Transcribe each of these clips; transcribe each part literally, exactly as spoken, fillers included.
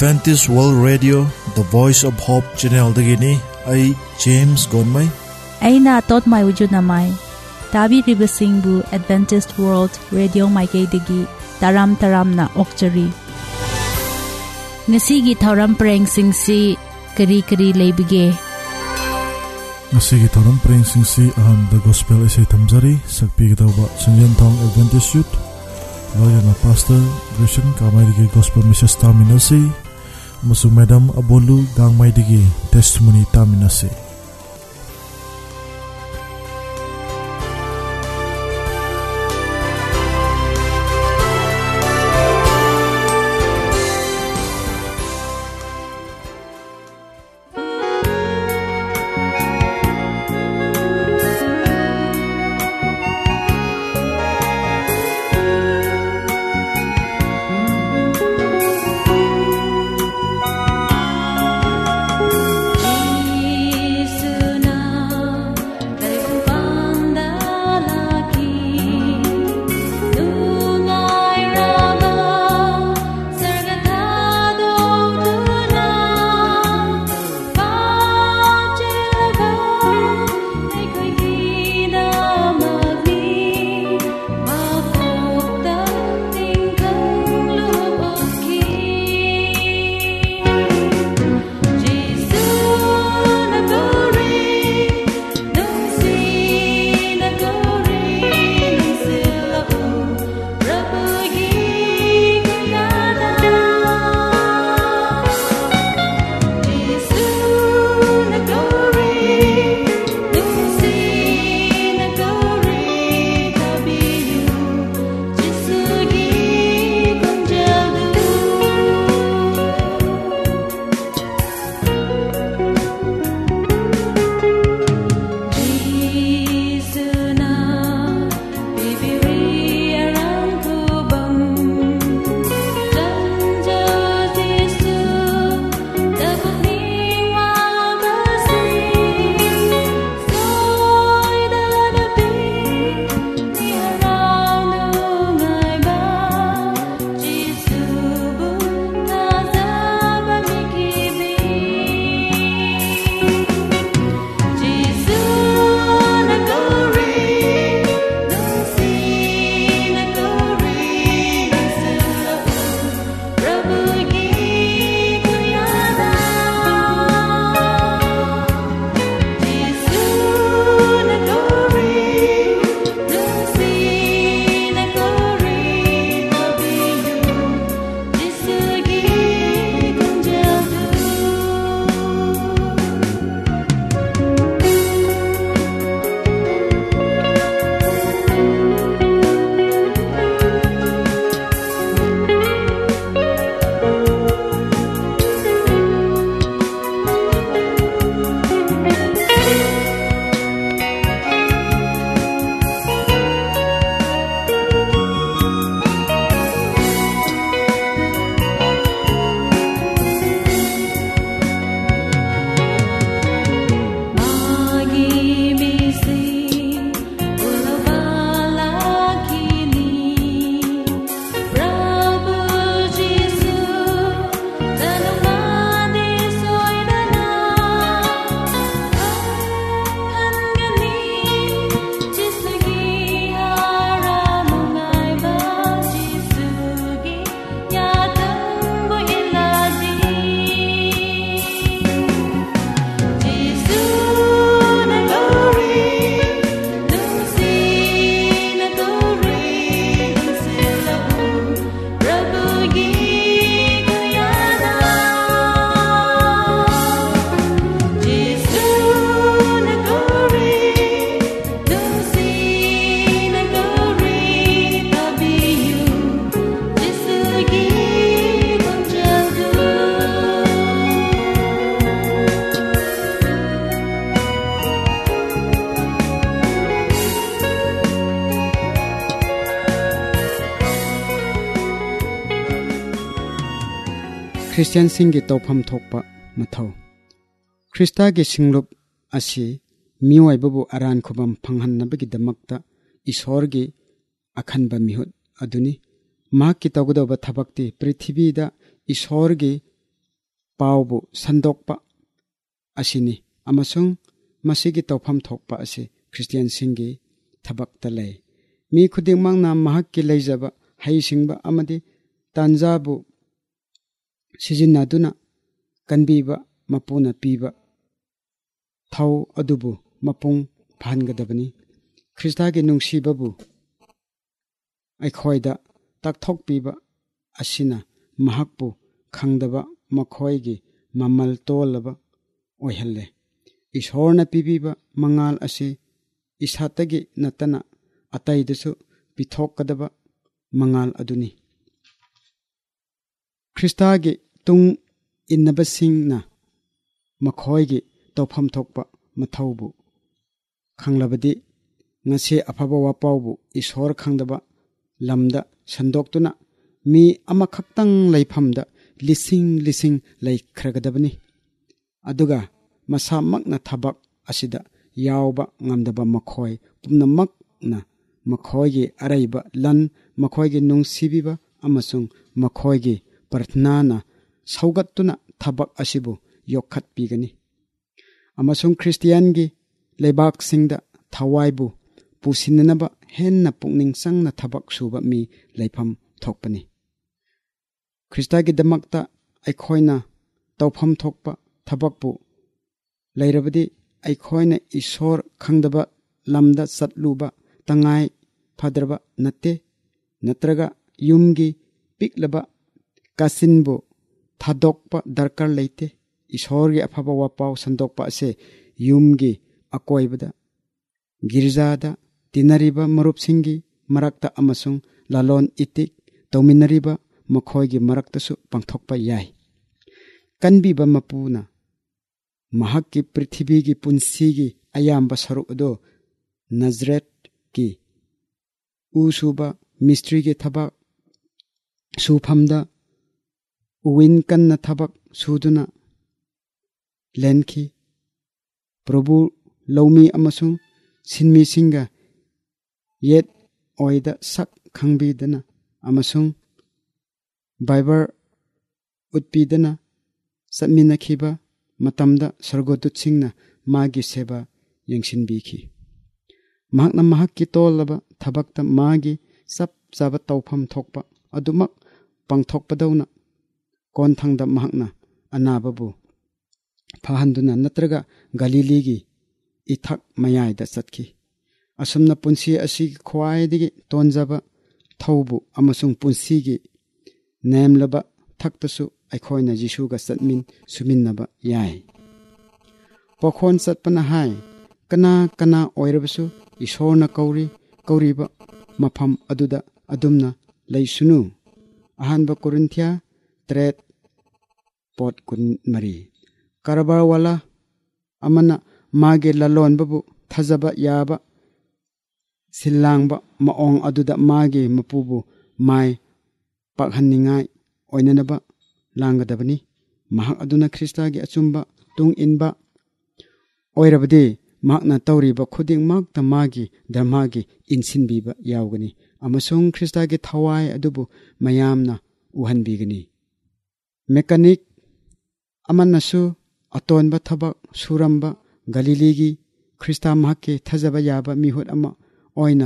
Adventist World Radio The Voice of Hope Channel dagini ay James Gonmay aina tot mai wujud namai tabi ribasingbu Adventist World Radio Maikay digi taram taram na okchari ngasigi thoram preng singsi kari kari leibige ngasigi thoram preng singsi aham the gospel isay tamjari sakpi gitawba Sanjan Thong Adventist Youth Loyana Pastor Grishan kamay digi gospel message taminasi Masu Madam Abolu gangmay digi testimony taminasi Christian singi tawpham thokpa mathau Krista ge singlup asi miwai babu aran khobam phanghanna-bagi damakta Ishor ge akhanba mihut aduni mak ki tawgadaw thabakti prithibida Ishor ge ꯄꯥꯎꯕꯨ ꯁꯟꯗꯣꯛꯄ ꯑꯁꯤꯅꯤ ꯑꯃꯁꯨꯡ ꯃꯁꯤꯒꯤ ꯇꯧꯐꯝ ꯊꯣꯛꯄ ꯑꯁꯤ ꯈ꯭ꯔꯤꯁꯇꯤꯌꯥꯟꯁꯤꯡꯒꯤ ꯊꯕꯛꯇ ꯂꯩ꯫ ꯃꯤ ꯈꯨꯗꯤꯡꯃꯛꯅ ꯃꯍꯥꯛꯀꯤ ꯂꯩꯖꯕ ꯍꯩꯁꯤꯡꯕ ꯑꯃꯗꯤ ꯇꯥꯟꯖꯥꯕꯨ ꯁꯤꯖꯤꯟꯅꯗꯨꯅ ꯀꯟꯕꯤꯕ ꯃꯄꯨꯅ ꯄꯤꯕ ꯊꯧ ꯑꯗꯨꯕꯨ ꯃꯄꯨꯡ ꯐꯥꯍꯟꯒꯗꯕꯅꯤ꯫ ꯈ꯭ꯔꯤꯁꯇꯒꯤ ꯅꯨꯡꯁꯤꯕꯕꯨ ꯑꯩꯈꯣꯏꯗ ꯇꯥꯛꯊꯣꯛꯄꯤꯕ ꯑꯁꯤꯅ ꯃꯍꯥꯛꯄꯨ ꯈꯪꯗꯕ ꯃꯈꯣꯏꯒꯤ ꯃꯃꯜ ꯇꯣꯜꯂꯕ ꯑꯣꯏꯍꯜꯂꯦ꯫ ꯏꯁꯣꯔꯅ ꯄꯤꯕꯤꯕ ꯃꯉꯥꯜ ꯑꯁꯤ ꯏꯁꯥꯇꯒꯤ ꯅꯠꯇꯅ ꯑꯇꯩꯗꯁꯨ ꯄꯤꯊꯣꯛꯀꯗꯕ ꯃꯉꯥꯜ ꯑꯗꯨꯅꯤ꯫ ꯈ꯭ꯔꯤꯁꯇꯒꯤ ꯇꯨꯡ ꯏꯟꯅꯕꯁꯤꯡꯅ ꯃꯈꯣꯏꯒꯤ ꯇꯧꯐꯝ ꯊꯣꯛꯄ ꯃꯊꯧꯕꯨ ꯈꯪꯂꯕꯗꯤ ꯉꯁꯤ ꯑꯐꯕ ꯋꯥꯄꯥꯎꯕꯨ ꯏꯁꯣꯔ ꯈꯪꯗꯕ ꯂꯝꯗ ꯁꯟꯗꯣꯛꯇꯨꯅ ꯃꯤ ꯑꯃꯈꯛꯇꯪ ꯂꯩꯐꯝꯗ ꯂꯤꯁꯤꯡ ꯂꯤꯁꯤꯡ ꯂꯩꯈ꯭ꯔꯒꯗꯕꯅꯤ꯫ ꯑꯗꯨꯒ ꯃꯁꯥꯃꯛꯅ ꯊꯕꯛ ꯑꯁꯤꯗ ꯌꯥꯎꯕ ꯉꯝꯗꯕ ꯃꯈꯣꯏ ꯄꯨꯝꯅꯃꯛꯅ ꯃꯈꯣꯏꯒꯤ ꯑꯔꯩꯕ ꯂꯟ, ꯃꯈꯣꯏꯒꯤ ꯅꯨꯡꯁꯤꯕꯤꯕ ꯑꯃꯁꯨꯡ ꯃꯈꯣꯏꯒꯤ ꯄ꯭ꯔꯊꯅꯥꯅ ꯁꯧꯒꯠꯇꯨꯅ ꯊꯕꯛ ꯑꯁꯤꯕꯨ ꯌꯣꯛꯈꯠꯄꯤꯒꯅꯤ ꯑꯃꯁꯨꯡ ꯈ꯭ꯔꯤꯁꯇꯤꯌꯥꯟꯒꯤ ꯂꯩꯕꯥꯛꯁꯤꯡꯗ ꯊꯋꯥꯏꯕꯨ ꯄꯨꯁꯤꯟꯅꯅꯕ ꯍꯦꯟꯅ ꯄꯨꯛꯅꯤꯡ ꯆꯪꯅ ꯊꯕꯛ ꯁꯨꯕ ꯃꯤ ꯂꯩꯐꯝ ꯊꯣꯛꯄꯅꯤ꯫ ꯈ꯭ꯔꯤꯁꯇꯒꯤꯗꯃꯛꯇ ꯑꯩꯈꯣꯏꯅ ꯇꯧꯐꯝ ꯊꯣꯛꯄ ꯊꯕꯛꯄꯨ ꯂꯩꯔꯕꯗꯤ ꯑꯩꯈꯣꯏꯅ ꯏꯁꯣꯔ ꯈꯪꯗꯕ ꯂꯝꯗ ꯆꯠꯂꯨꯕ ꯇꯉꯥꯏ ꯐꯗ꯭ꯔꯕ ꯅꯠꯇꯦ, ꯅꯠꯇ꯭ꯔꯒ ꯌꯨꯝꯒꯤ ꯄꯤꯛꯂꯕ ꯀꯥꯆꯤꯟꯕꯨ ꯊꯥꯗꯣꯛꯄ ꯗꯔꯀꯥꯔ ꯂꯩꯇꯦ꯫ ꯏꯁꯣꯔꯒꯤ ꯑꯐꯕ ꯋꯥꯄꯥꯎ ꯁꯟꯗꯣꯛꯄ ꯑꯁꯤ ꯌꯨꯝꯒꯤ ꯑꯀꯣꯏꯕꯗ, ꯒꯤꯔꯖꯥꯗ ꯇꯤꯟꯅꯔꯤꯕ ꯃꯔꯨꯞꯁꯤꯡꯒꯤ ꯃꯔꯛꯇ ꯑꯃꯁꯨꯡ ꯂꯂꯣꯟ ꯏꯇꯤꯛ ꯇꯧꯃꯤꯟꯅꯔꯤꯕ ꯃꯈꯣꯏꯒꯤ ꯃꯔꯛꯇꯁꯨ ꯄꯥꯡꯊꯣꯛꯄ ꯌꯥꯏ꯫ ꯀꯟꯕꯤꯕ ꯃꯄꯨꯅ ꯃꯍꯥꯛꯀꯤ ꯄ꯭ꯔꯤꯊꯤꯕꯤꯒꯤ ꯄꯨꯟꯁꯤꯒꯤ ꯑꯌꯥꯝꯕ ꯁꯔꯨꯛ ꯑꯗꯨ ꯅꯖꯔꯦꯠꯀꯤ ꯎ ꯁꯨꯕ ꯃꯤꯁꯇ꯭ꯔꯤꯒꯤ ꯊꯕꯛ ꯁꯨꯐꯝꯗ ꯎꯋꯤꯟ ꯀꯟꯅ ꯊꯕꯛ ꯁꯨꯗꯨꯅ ꯂꯦꯟꯈꯤ꯫ ꯄ꯭ꯔꯚꯨ ꯂꯧꯃꯤ ꯑꯃꯁꯨꯡ ꯁꯤꯟꯃꯤꯁꯤꯡꯒ ꯌꯦꯠ ꯑꯣꯏꯗ ꯁꯛ ꯈꯪꯕꯤꯗꯅ ꯑꯃꯁꯨꯡ ꯕꯥꯏꯕꯜ ꯎꯠꯄꯤꯗꯅ ꯆꯠꯃꯤꯟꯅꯈꯤꯕ ꯃꯇꯝꯗ ꯁꯔꯒꯣꯗꯨꯠꯁꯤꯡꯅ ꯃꯥꯒꯤ ꯁꯦꯕꯥ ꯌꯦꯡꯁꯤꯟꯕꯤꯈꯤ꯫ ꯃꯍꯥꯛꯅ ꯃꯍꯥꯛꯀꯤ ꯇꯣꯜꯂꯕ ꯊꯕꯛꯇ ꯃꯥꯒꯤ ꯆꯞ ꯆꯥꯕ ꯇꯧꯐꯝ ꯊꯣꯛꯄ ꯑꯗꯨꯃꯛ ꯄꯥꯡꯊꯣꯛꯄꯗꯧꯅ ꯀꯣꯟꯊꯪꯗ ꯃꯍꯥꯛꯅ ꯑꯅꯥꯕꯕꯨ ꯐꯍꯟꯗꯨꯅ ꯅꯠꯇ꯭ꯔꯒ ꯒꯂꯤꯂꯤꯒꯤ ꯏꯊꯛ ꯃꯌꯥꯏꯗ ꯆꯠꯈꯤ꯫ ꯑꯁꯨꯝꯅ ꯄꯨꯟꯁꯤ ꯑꯁꯤꯒꯤ ꯈ꯭ꯋꯥꯏꯗꯒꯤ ꯇꯣꯟꯖꯕ ꯊꯧꯕꯨ ꯑꯃꯁꯨꯡ ꯄꯨꯟꯁꯤꯒꯤ ꯅꯦꯝꯂꯕ ꯊꯛꯇꯁꯨ ꯑꯩꯈꯣꯏꯅ ꯌꯤꯁꯨꯒ ꯆꯠꯃꯤꯟ ꯁꯨꯃꯤꯟꯅꯕ ꯌꯥꯏ꯫ ꯄꯥꯈꯣꯟ ꯆꯠꯄꯅ ꯍꯥꯏ, ꯀꯅꯥ ꯀꯅꯥ ꯑꯣꯏꯔꯕꯁꯨ ꯏꯁꯣꯔꯅ ꯀꯧꯔꯤ ꯀꯧꯔꯤꯕ ꯃꯐꯝ ꯑꯗꯨꯗ ꯑꯗꯨꯝꯅ ꯂꯩꯁꯨꯅꯨ꯫ ꯑꯍꯥꯟꯕ ꯀꯣꯔꯤꯟꯊꯤꯌꯥ ꯇꯔꯦꯠ ꯄꯣꯠ ꯀꯨꯟꯃꯔꯤ꯫ ꯀꯔꯕꯥꯔꯋꯥꯂꯥ ꯑꯃꯅ ꯃꯥꯒꯤ ꯂꯂꯣꯟꯕꯕꯨ ꯊꯥꯖꯕ ꯌꯥꯕ ꯁꯤꯜꯂꯥꯡꯕ ꯃꯑꯣꯡ ꯑꯗꯨꯗ ꯃꯥꯒꯤ ꯃꯄꯨꯕꯨ ꯃꯥꯏ ꯄꯥꯛꯍꯟꯅꯤꯡꯉꯥꯏ ꯑꯣꯏꯅꯅꯕ ꯂꯥꯡꯒꯗꯕꯅꯤ꯫ ꯃꯍꯥꯛ ꯑꯗꯨꯅ ꯈ꯭ꯔꯤꯁꯇꯒꯤ ꯑꯆꯨꯝꯕ ꯇꯨꯡ ꯏꯟꯕ ꯑꯣꯏꯔꯕꯗꯤ ꯃꯍꯥꯛꯅ ꯇꯧꯔꯤꯕ ꯈꯨꯗꯤꯡꯃꯛꯇ ꯃꯥꯒꯤ ꯙꯔꯃꯒꯤ ꯏꯟꯁꯤꯟꯕꯤꯕ ꯌꯥꯎꯒꯅꯤ ꯑꯃꯁꯨꯡ ꯈ꯭ꯔꯤꯁꯇꯒꯤ ꯊꯋꯥꯏ ꯑꯗꯨꯕꯨ ꯃꯌꯥꯝꯅ ꯎꯍꯟꯕꯤꯒꯅꯤ꯫ ꯃꯦꯀꯥꯅꯤꯛ ꯑꯃꯅꯁꯨ ꯑꯇꯣꯟꯕ ꯊꯕꯛ ꯁꯨꯔꯝꯕ ꯒꯂꯤꯂꯤꯒꯤ ꯈ꯭ꯔꯤꯁꯇ ꯃꯍꯥꯛꯀꯤ ꯊꯥꯖꯕ ꯌꯥꯕ ꯃꯤꯍꯨꯠ ꯑꯃ ꯑꯣꯏꯅ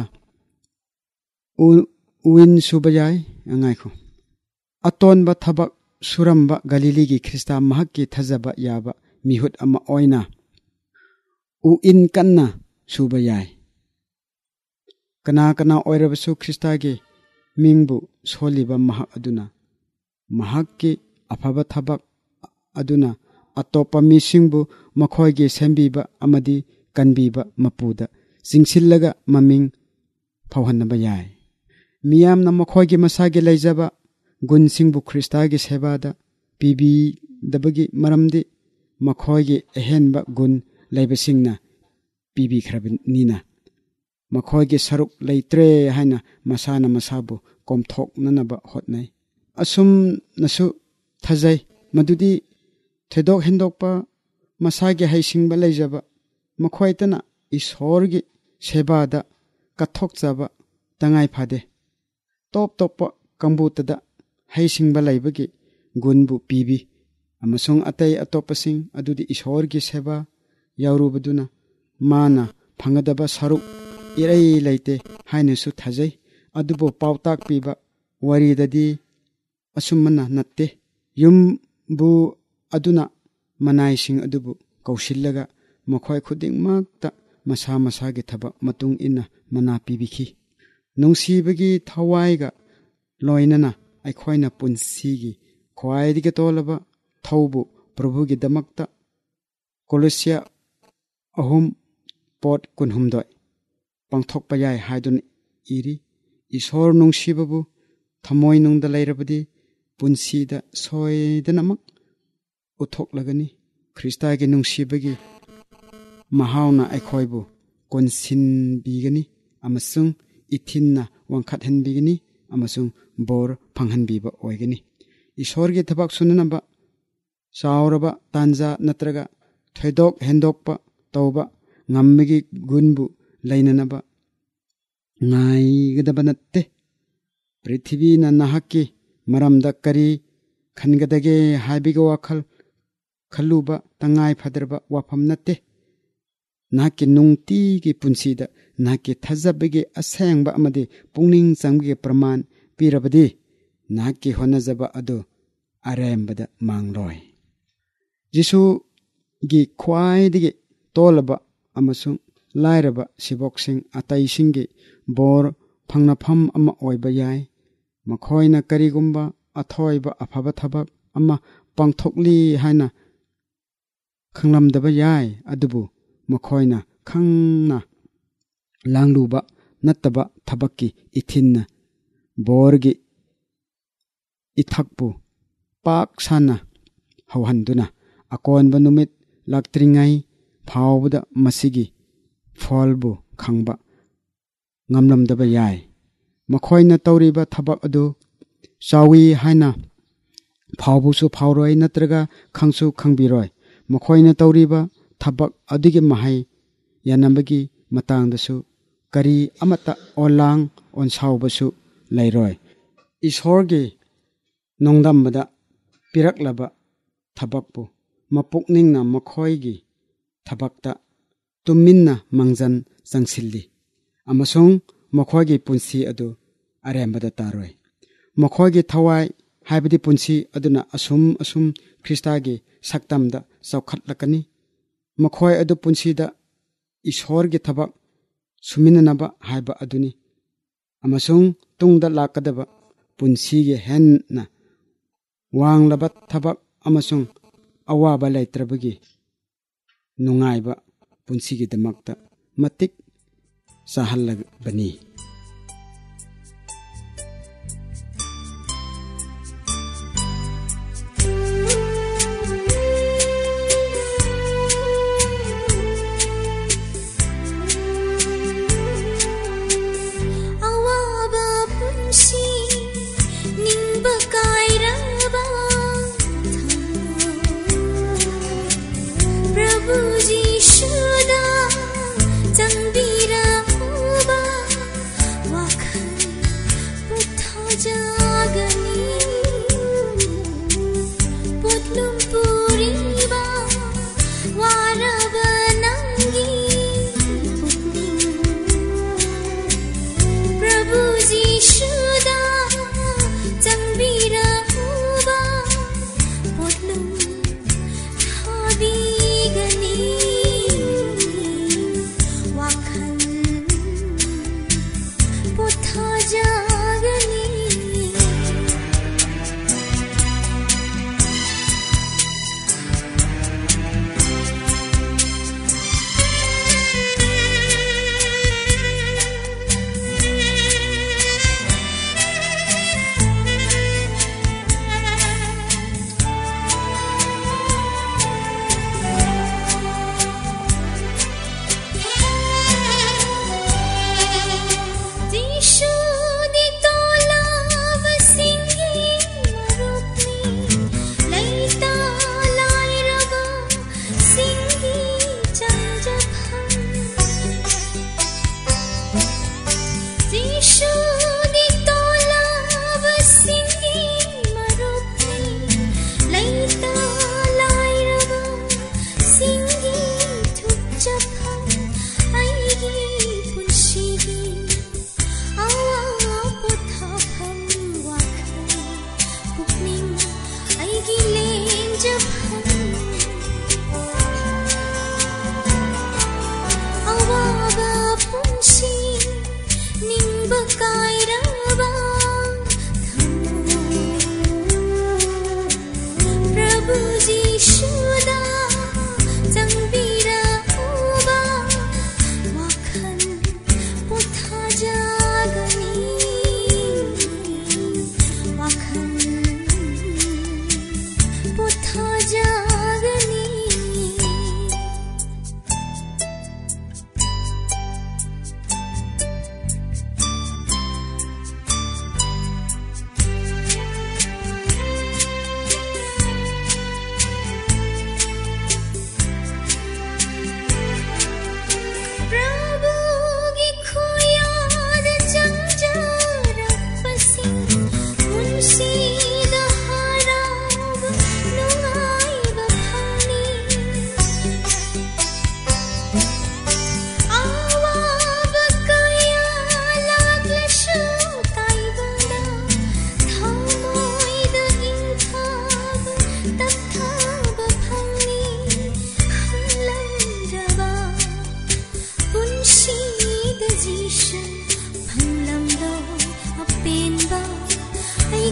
ꯎꯋꯤꯟ ꯁꯨꯕ ꯌꯥꯏ꯫ ꯉꯥꯏꯈꯣ ꯑꯇꯣꯟꯕ ꯊꯕꯛ ꯁꯨꯔꯝꯕ ꯒꯂꯤꯂꯤꯒꯤ ꯈ꯭ꯔꯤꯁꯇ ꯃꯍꯥꯛꯀꯤ ꯊꯥꯖꯕ ꯌꯥꯕ ꯃꯤꯍꯨꯠ ꯑꯃ ꯑꯣꯏꯅ ꯎꯋꯤꯟ ꯀꯟꯅ ꯁꯨꯕ ꯌꯥꯏ꯫ ꯀꯅꯥ ꯀꯅꯥ ꯑꯣꯏꯔꯕꯁꯨ ꯈ꯭ꯔꯤꯁꯇꯒꯤ ꯃꯤꯡꯕꯨ ꯁꯣꯜꯂꯤꯕ ꯃꯍꯥꯛ ꯑꯗꯨꯅ ꯃꯍꯥꯛꯀꯤ ꯑꯐꯕ ꯊꯕꯛ ꯑꯗꯨꯅ ꯑꯇꯣꯞꯄ ꯃꯤꯁꯤꯡꯕꯨ ꯃꯈꯣꯏꯒꯤ ꯁꯦꯝꯕꯤꯕ ꯑꯃꯗꯤ ꯀꯟꯕꯤꯕ ꯃꯄꯨꯗ ꯆꯤꯡꯁꯤꯜꯂꯒ ꯃꯃꯤꯡ ꯐꯥꯎꯍꯟꯅꯕ ꯌꯥꯏ꯫ ꯃꯤꯌꯥꯝꯅ ꯃꯈꯣꯏꯒꯤ ꯃꯁꯥꯒꯤ ꯂꯩꯖꯕ ꯒꯨꯟꯁꯤꯡꯕꯨ ꯈ꯭ꯔꯤꯁꯇꯒꯤ ꯁꯦꯕꯥꯗ ꯄꯤꯕꯤꯗꯕꯒꯤ ꯃꯔꯝꯗꯤ ꯃꯈꯣꯏꯒꯤ ꯑꯍꯦꯟꯕ ꯒꯨꯟ ꯂꯩꯕꯁꯤꯡꯅ ꯄꯤꯕꯤꯈ꯭ꯔꯕꯅꯤꯅ ꯃꯈꯣꯏꯒꯤ ꯁꯔꯨꯛ ꯂꯩꯇ꯭ꯔꯦ ꯍꯥꯏꯅ ꯃꯁꯥꯅ ꯃꯁꯥꯕꯨ ꯀꯣꯝꯊꯣꯛꯅꯅꯕ ꯍꯣꯠꯅꯩ꯫ ꯑꯁꯨꯝꯅꯁꯨ ꯊꯥꯖꯩ ꯃꯗꯨꯗꯤ ꯊꯣꯏꯗꯣꯛ ꯍꯦꯟꯗꯣꯛꯄ ꯃꯁꯥꯒꯤ ꯍꯩꯁꯤꯡꯕ ꯂꯩꯖꯕ ꯃꯈꯣꯏꯇꯅ ꯏꯁꯣꯔꯒꯤ ꯁꯦꯕꯥꯗ ꯀꯠꯊꯣꯛꯆꯕ ꯇꯉꯥꯏ ꯐꯗꯦ꯫ ꯇꯣꯞ ꯇꯣꯞꯄ ꯀꯥꯡꯕꯨꯇꯗ ꯍꯩꯁꯤꯡꯕ ꯂꯩꯕꯒꯤ ꯒꯨꯟꯕꯨ ꯄꯤꯕꯤ amasung atay atopasing adudi ishorgi seba yaurubaduna mana phangadaba saruk irai laite hainasu thajai adubo pautak piba waridadi asumana natte yum bu aduna manaising adubu kausillaga makhoi khuding makta masa masa gi thaba matung ina mana pibikhi nungsibagi thawaiga loinana aikhoina punsigi khwaidigi tolaba thaubu prabhugi damakta Colosia ahum pot kunhumdoi pangthokpa yai haidun iri ishor nungsibabu thamoi nungda lairabadi punsida soidanamak uthoklagani Kristagi nungsibagi mahauna aikhoibu konsin bigani amasung ithinna wangkhathen bigani amasung bor phanghan biba oigani ishorgi thabak sunanaba sauraba tanja natraga thoidok hendokpa tawba ngammigi gunbu lainanaba ngai gadabanatte prithvi na nahaki maramda kari khangadage haibiga wakhal khaluba tangai phadarba wafam natte nahaki nungti gi punsida nahaki thajabege asengba amade pungning changge praman pirabadi nahaki honajaba ado arembada mangroi jisu gi khwai dige tolaba amasung lairaba siboksing ataisingge bor phangnafam ama oiba yai makhoina karigumba athoiba afaba thabak ama pangthokli haina khanglamdaba yai adubu makhoina khangna langluba nattaba thabakki ithinna borgi ithakpu pak sana hawhanduna akonba numit laktringai phawbuda masigi folbu khangba ngamlamdaba yai makhoina tawriba thabak adu chawi haina phawbusu phawroi natraga khangsu khangbiroi makhoina tawriba thabak adige mahai yanambagi matangdasu kari amata olang onsawbasu lairoi ishorge nongdambada piraklaba thabakpu mapukningna makhoigi thabakta tuminna mangjan changsilli amasung makhoigi punsi adu arembada taroi makhoigi thawai haibadi punsi aduna asum asum Kristagi saktamda saukhatlakani makhoi adu punsida ishorgi thabak suminanaba haiba aduni amasung tungda lakadaba punsigi henna wanglaba thabak amasung awaba laitrabagi nungaiba punsigi damakta matik sahallabani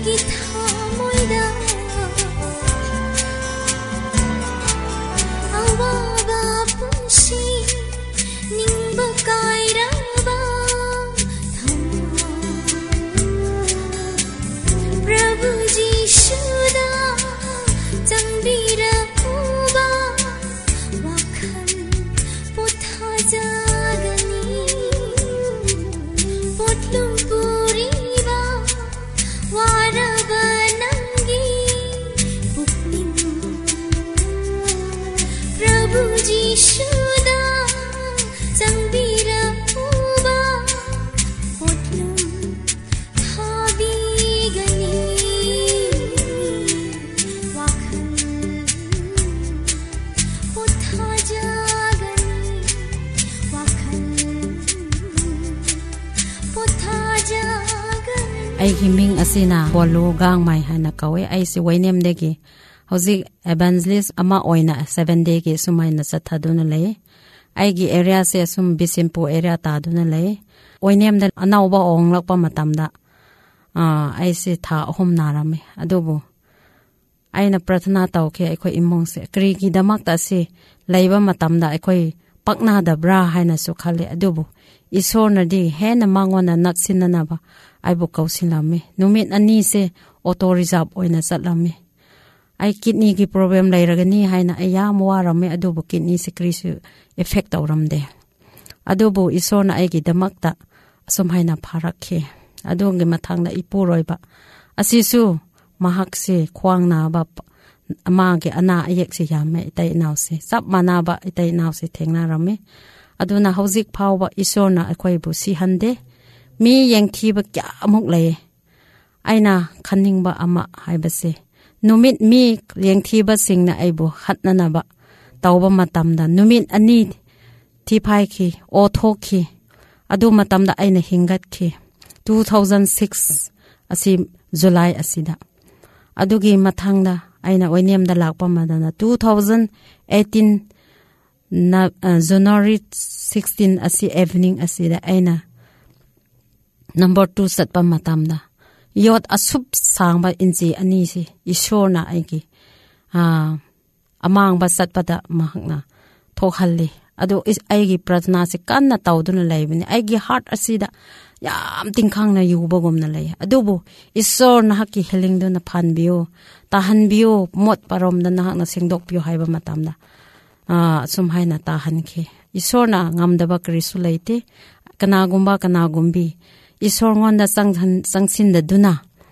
ai himing asina bolu gang mai hana kawe ai si wainem degi hozik evangelist ama oina seven day ge sumaina sathaduna le ai gi area se sum bisimpu area ta duna le oinem da anauba onglakpa matamda a ai si tha hom narame adubu aina prathana tawke aikoi imong se kri gi damak ta se leiba matamda aikoi pakna da bra haina su khale adubu isor na di hena mangona naksinna na ba aibu kausilame numit ani se auto reserve oina satlame ai kidney gi problem lairagani haina ayam warame adubu kidney se krisu effect awramde adubu isor na ai gi damakta asum haina pharakhe adonge mathangda ipuroiba asisu mahakse khwangna ba amage ana ayek se yame itai nawse sap manaba itai nawse thengna rame aduna hauzik phawba isorna akhoi bu si hande mi yengthiba kya amuk le aina khaningba ama haibase numit mi yengthiba singna aibu hatnana ba tawba matamda numit ani thi phai khi o thokhi adu matamda aina hingat khi two thousand six asi July asida adugi mathangda aina oinemda lakpa madana two thousand eighteen na uh, January sixteen asi evening asida aina number two satpa matamda yot asup sangba inji ani si ishorna aigi ah amang ba satpada mahakna thokhalli adu is aigi prathna se kanna tawduna laibani aigi heart asida yam tingkhang na yubagom na lay adubu isor na hakki healing do na phanbiyo tahanbiyo mot parom da na hak na singdok biyo haiba matamda ah sum haina tahan khe isor na ngamdaba krisu leite kana gumba kana gumbi isor ngonda sanghan sangsin da duna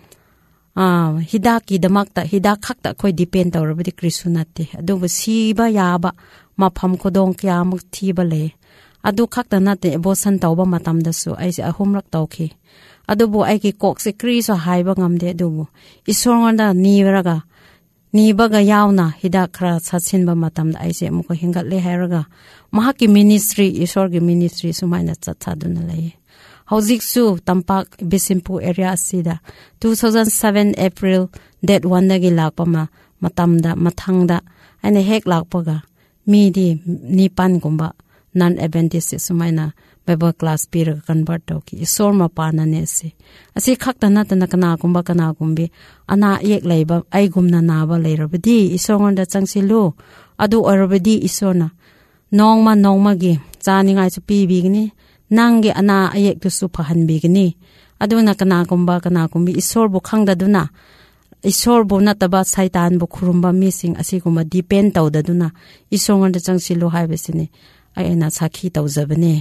ah hidaki damakta hidak khakta khoi depend tawrabadi krisu natte adubu siba yaba mapham khodong kya muk thiba le adu khakta nate abortion tawba matamda su aise ahumrak tawkhi adubu aiki kok se kri so haiba ngamde adubu isornda niwraga nibaga yauna hidak khra satsinba matamda aise muko hingat le hairaga mahaki ministry isorgi ministry sumaina chathaduna lai hauzik su tampak bisimpu area asida two thousand seven April date one dagi lakpa ma matamda mathangda ane hek lakpaga midi nipan gumba non Adventist sumaina Bible class pira convert toki isor ma pana ne se asi khakta na tana kana gumba kana gumbi ana yek leiba ai gumna na ba leirabdi isongonda changsilu adu orabdi isona nongma nongma gi chaningai chu pi bigni nangi ana ayek tu su phahan bigni aduna kana gumba kana gumbi isor bu khangda duna isor bu nataba saitan bu khurumba mising asi gumba depend tawda duna isongonda changsilu haibesini aina sakhi tawjabane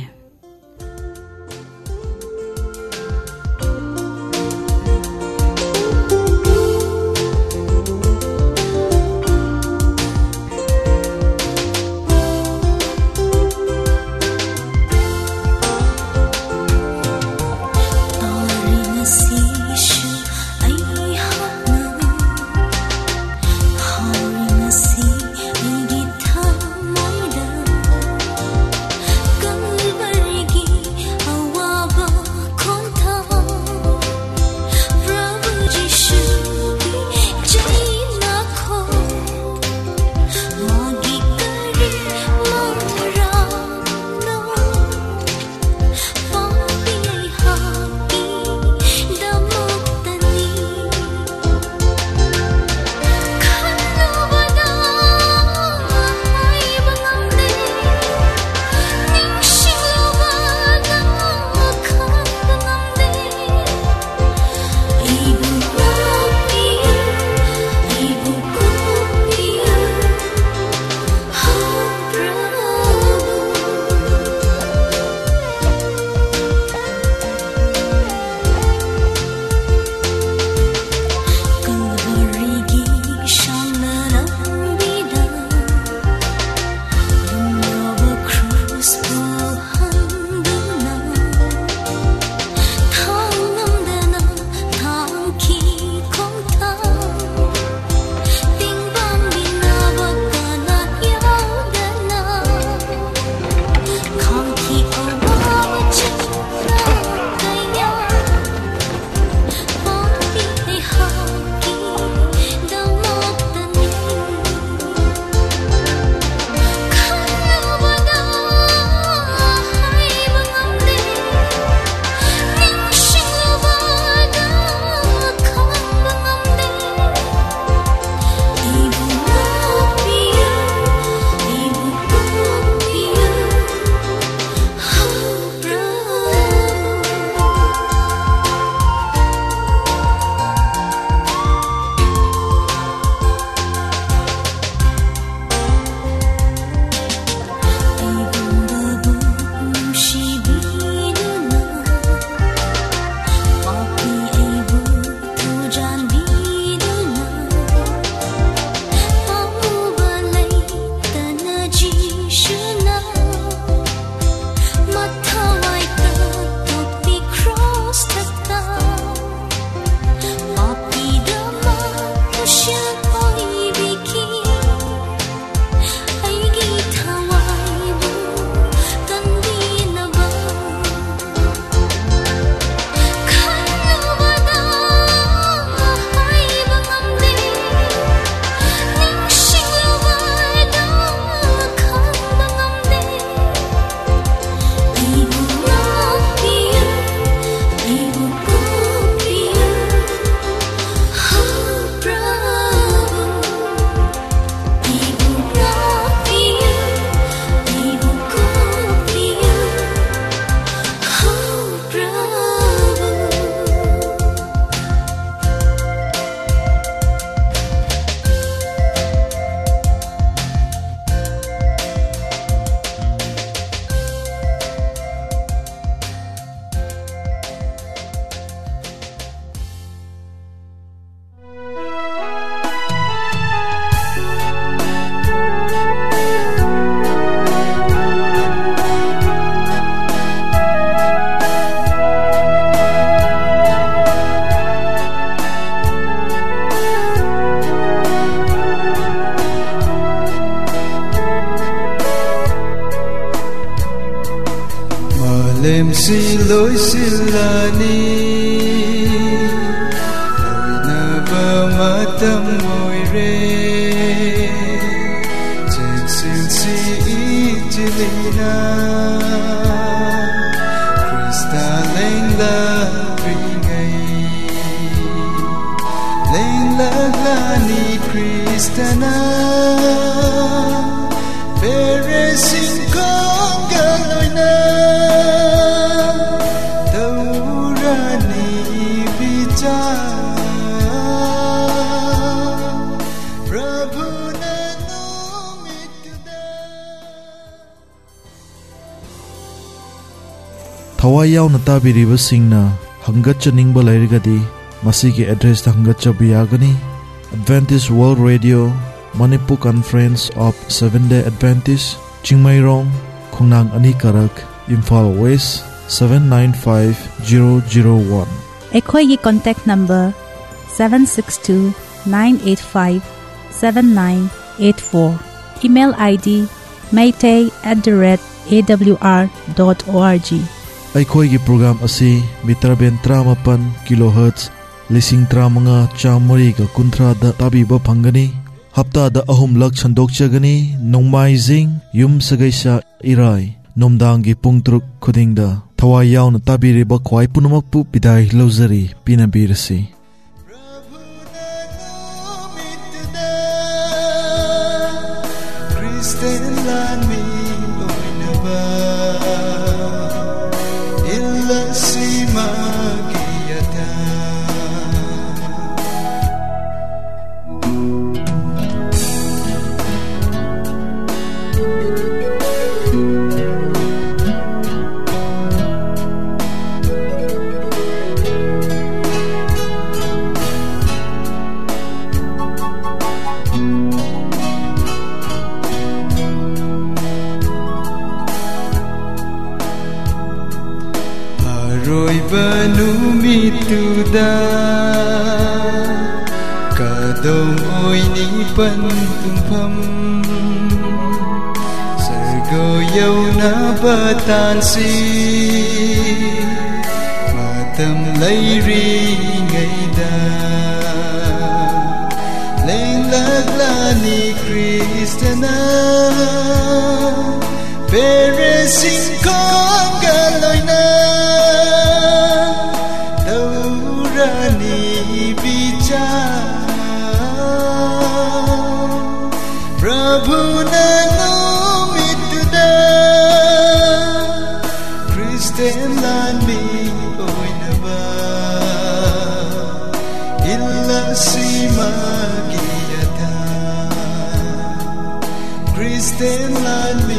But matam moire Jinsin si ijilina Krista lengla ringai Lengla glani Kristana Peresin kong galoina Taurani bicara Thawai yauna tabiribasingna hangatchaningba lairigadi masigi address ta hangatchabiyagani Adventist World Radio Manipur Conference of Seventh Day Adventists Chingmairong Khongnang Ani Karak Imphal West seven nine five zero zero one Ekhoigi contact number seven six two nine eight five seven nine eight four Email I D maytay at the rate a w r dot org Aikhoigi program asi mitraben tramapan kilohertz lising tramanga chamori ga kunthra da tabiba phangani hapta da ahum lak chandokchagani nongmaijing yum sagaisa irai nomdangi pungtruk khudingda thawai yauna tabiriba khwai punamakpu bidai lozari pinabirasi Tuda kadong oy ni pantumpham sargo yaw na batansi matam layri ngaida lenglagla ni Kristana peresing kong galoina Ni bicara Prabhu nanumituda Kristen lani oinaba Illa si magiyata Kristen lani